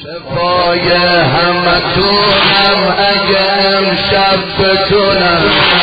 شفای همتونم اگه امشب بتونم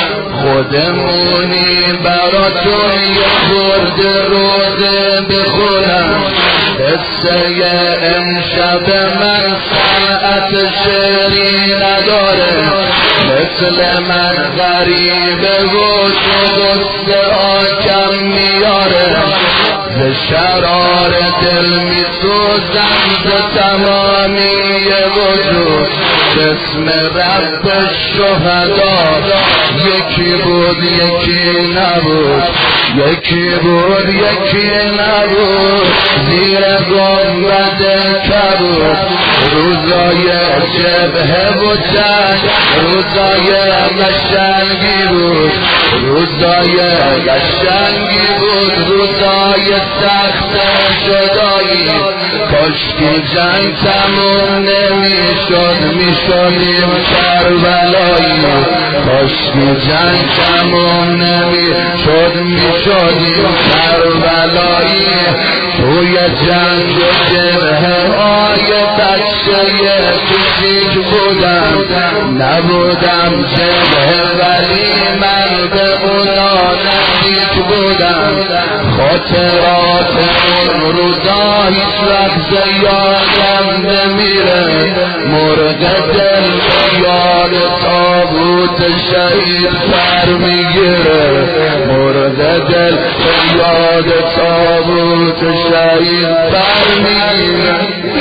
خودمونی براتون یه خورده روزه بخونم. قصه امشب من ساعت شعری نداره، مثل من غریبه و قصه کم میاره. ز شرار دل میسوزم ز تمامی وجود، اسم رب الشهدا یکی بود یکی نبود، یکی بود یکی نبود. زیر گنبد کبود روزای جبهه و چشم، روزای قشنگی بود، روزای قشنگی بود، روزای سخت جدایی. کاشکی جنگ تموم نمیشد میشدیم کربلایی، کاشکی جنگ تموم نمیشد میشدیم کربلایی. توی جنگ جبهه های بچه کوچیک بودم، نبودم جبهه ولی من به اونا نزدیک بودم. خاطرات اون روزا هیچ وقت یادم نمیره، مرد دل یاد تابوت شهید سر میگیره، مرد دل یاد تابوت شهید سر میگیره.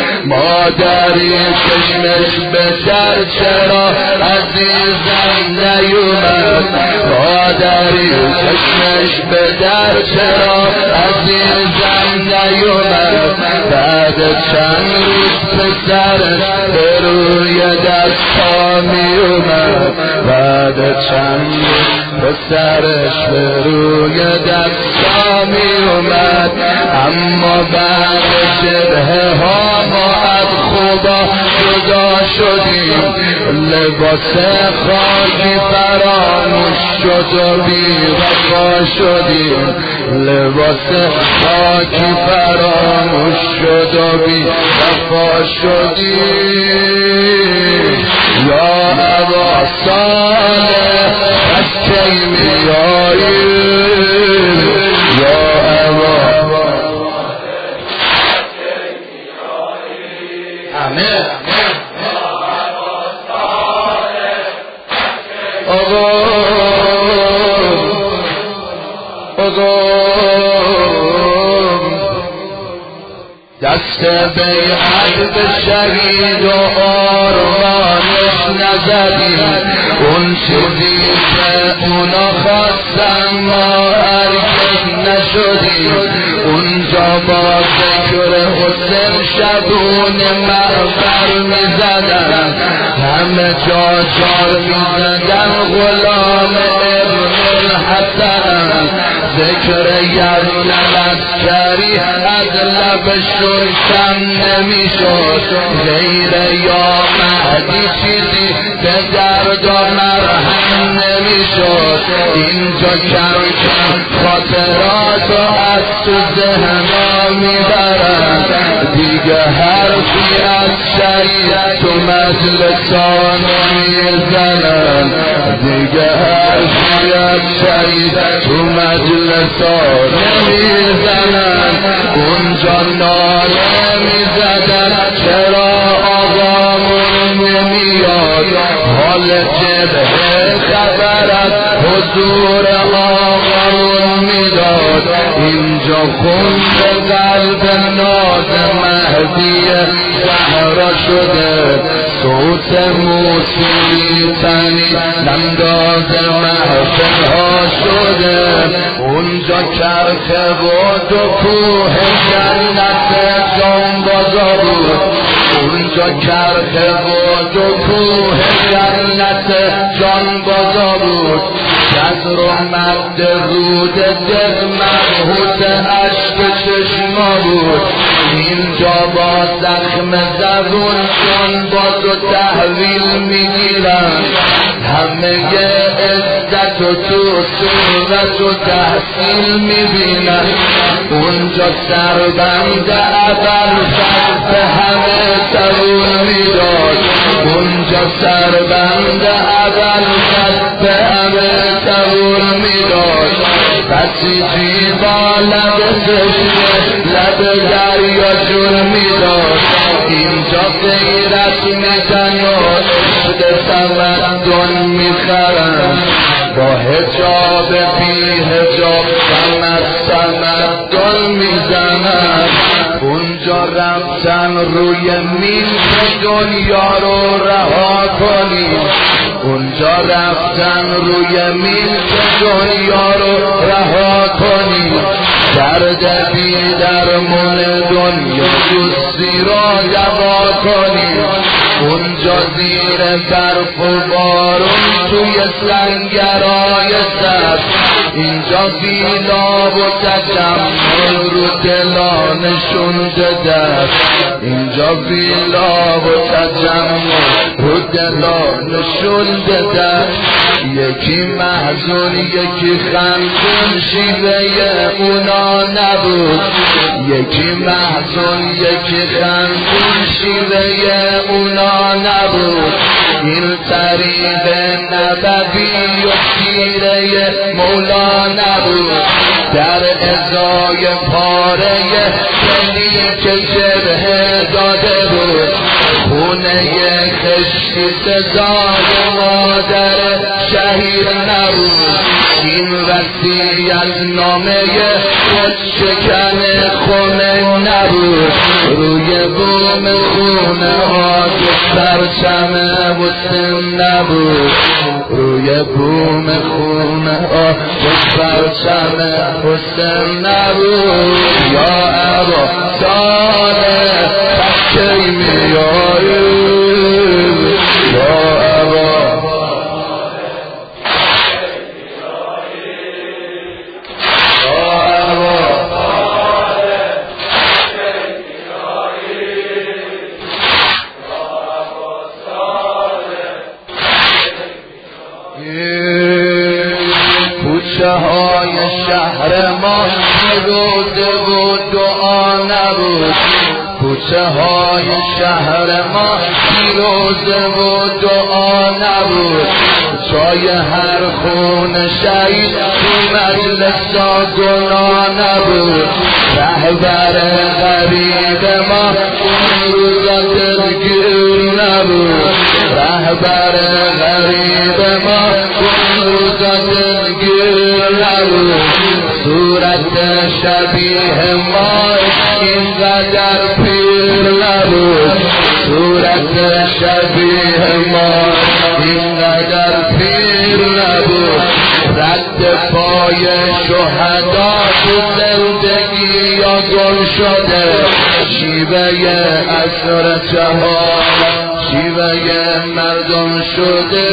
مادری چشمش به در چرا عزیزم نیومد، مادری چشمش به در چرا عزیزم نیومد. بعد چند روز پسرش به روی دستا میومد، بعد چند روز پسرش به روی دستا میومد. اما بعد شبه ها ما از خدا جدا شدیم، لباس خاکی فراموش شد و بی وفا شدیم، لباس خاکی فراموش شد و بی وفا شدیم. یا ابا صالح از کی میایی، یا ابا آمین. دست بیعت به شهید و آرمانش نزدیم، اون چیزی که اونا خواستن ما هرگز نشدیم. اونجا با ذکر حسین شبون مغفر میزدن، همه جا جار میزدن غلام ابن الحسن. ذکر یزن عسکری از لبشون کم نمیشد، غیر یا مهدی چیزی به درد و مرهم نمیشد. اینجا کم کم خاطرات و از تو ذهنا میبرن، دیگه حرفی از شریعت تو مجلسان میزنن، دیگه حرفی از شریعت تو مجلسان میزنن. اونجا ناله میزدن چرا آقامون نمیاد، حال جبهه خبر از حضور آقامون میداد. اینجا خون به قلب ناز مهدی زهرا شده، صوت موسیقی تنی نمداز محفل ها شده. اونجا کرخه و دو کوه جنت جانبازا بود، اونجا کرخه و دو کوه جنت جانبازا بود. جزر و مد رود دل مبهوت عشق چشما بود. اینجا با زخم زبون جانباز و تحویل میگیرن، همه عزت و تو صورت و تحصیل میبینن. اونجا سربند اول به همه سرود سربند اول خط به همه تبور میداد بسیجی با لب تشنه لب دریا جون میداد اینجا غیرت میزن و عشق تمدن میخرن با حجاب بی حجاب تمدن میزنن اونجا رفتن روی مین دنیا رو رها کنیم اونجا رفتن روی مین دنیا رو رها کنیم درد بی درمون دنیا دوستی را دوا کنیم اونجا زیر برف و بارون توی سنگرهای سر اینجا ویلا و تجمل رو دلانشون دست اینجا ویلا و تجمل رو دلانشون دست یکی محزون یکی خندون شیوه اونا نبود یکی محزون یکی خندون شیوه اونا نبود این طریق نبوی و سیره مولا نبود در ازای پاره دلی که جبهه داده بود خونه خشتی سزای مادر شهید نبود این وصیت نامه خود شکن خونه نبود روی بوم خونه ها که پرچم حسین نبود روی بوم خونه ها که پرچم حسین نبود یا ابا صالح کی میایی یا ابا کوچه های شهر ما روزه و دعا نبود کوچه های شهر ما روزه و دعا نبود جای هر خون شهید تو مجلس گناه نبود رهبر غریب ما اون روزا دلگیر نبود رهبر غریب ما اون روزا دلگیر نبود صورت شبیه ما اینقدر پیر نبود صورت شبیه ما اینقدر پیر نبود رد پای شهدا تو زندگی یا گل شده شیوه عصر جهان شیوه مردم شده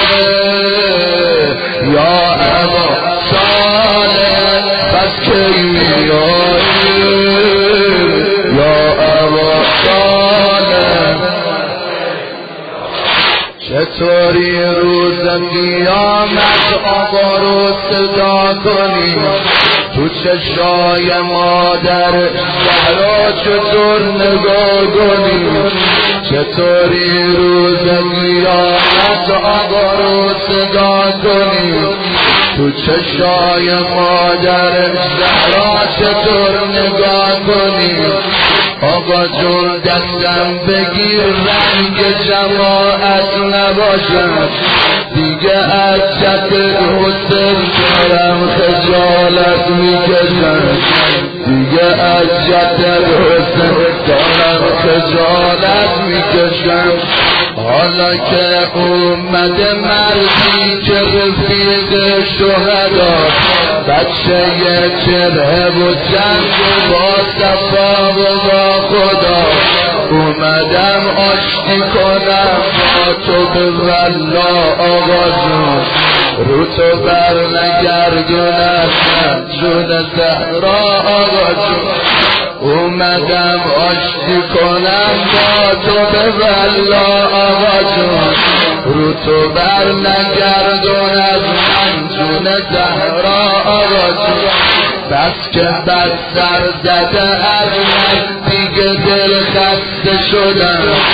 یا ابا صالح پس کی میایی یا ابا صالح چطوری روز قیامت آقا رو صدا کنیم تو چشای مادر زهرا چطور نگاه کنیم چطوری روز قیامت آقا رو صدا کنیم تو چشای مادر زهرا چطور نگاه کنیم آقا جون دستم بگیر رنگ جماعت نباشم دیگه از جد حسین دارم خجالت میکشم دیگه از جد حسین دارم خجالت میکشم حالا که اومده مردی که رفیق شهدا بچه چره و جنگ با صفا و با خدا اومدم آشتی کنم با تو به والله آقا جون رو تو بر نگردونم جون زهرا آقا جون اومدم آشتی کنم با تو به والله آقا جون رو تو بر نگردونم جون زهرا آقا جون بس که بس سر زده از من دیگه دل خسته شدم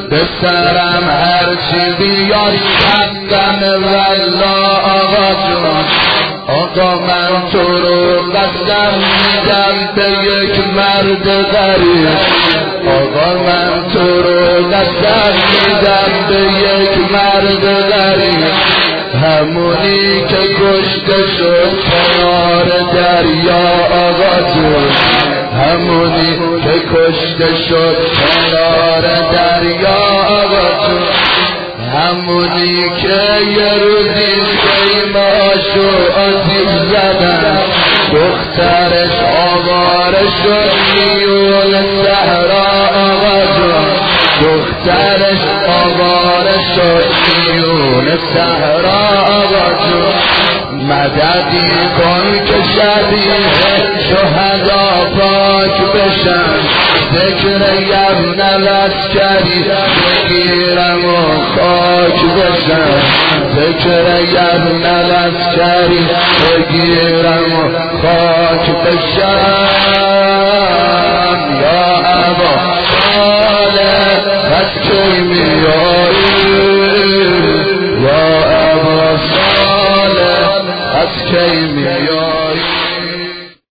به سرم هرچی بیاد حقم والله آقا جون. آقا من تو رو قسم میدم به یک مرد غریب. آقا من تو رو قسم میدم به یک مرد غریب. همونی که کشته شد کنار دریا آقا جون. همونی که کشته شد کنار دریا آقا جون. همونی که یه روزی خیمه‌اشو آتیش زدن. دخترش آواره شد میون صحرا آقا جون. دخترش آواره شد میون صحرا آقا جون. مددی کن که شبیه شهدا پاک بشن. ذکر یبن لشکری بگیرم و خاک بشن. ذکر یبن لشکری بگیرم و خاک بشن.